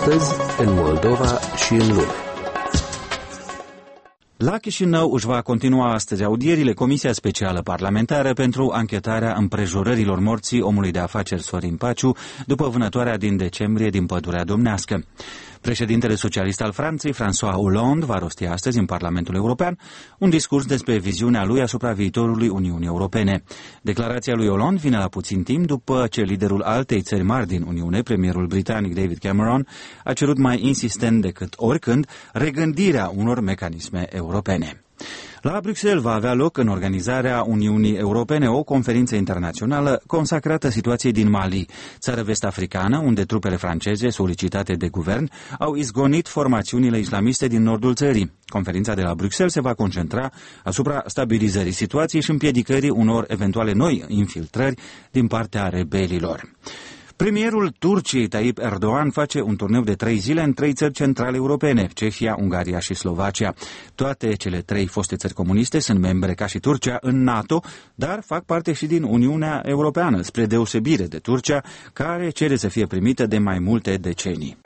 Astăzi, în Moldova și în lume. La Chișinău își va continua astăzi audierile Comisia Specială Parlamentară pentru anchetarea împrejurărilor morții omului de afaceri Sorin Paciu după vânătoarea din decembrie din Pădurea Domnească. Președintele socialist al Franței, François Hollande, va rosti astăzi în Parlamentul European un discurs despre viziunea lui asupra viitorului Uniunii Europene. Declarația lui Hollande vine la puțin timp după ce liderul altei țări mari din Uniune, premierul britanic David Cameron, a cerut mai insistent decât oricând regândirea unor mecanisme europene. La Bruxelles va avea loc în organizarea Uniunii Europene o conferință internațională consacrată situației din Mali, țară vest-africană, unde trupele franceze, solicitate de guvern, au izgonit formațiunile islamiste din nordul țării. Conferința de la Bruxelles se va concentra asupra stabilizării situației și împiedicării unor eventuale noi infiltrări din partea rebelilor. Premierul Turciei, Tayyip Erdogan, face un turneu de 3 zile în 3 țări centrale europene, Cehia, Ungaria și Slovacia. Toate cele 3 foste țări comuniste sunt membre ca și Turcia în NATO, dar fac parte și din Uniunea Europeană, spre deosebire de Turcia, care cere să fie primită de mai multe decenii.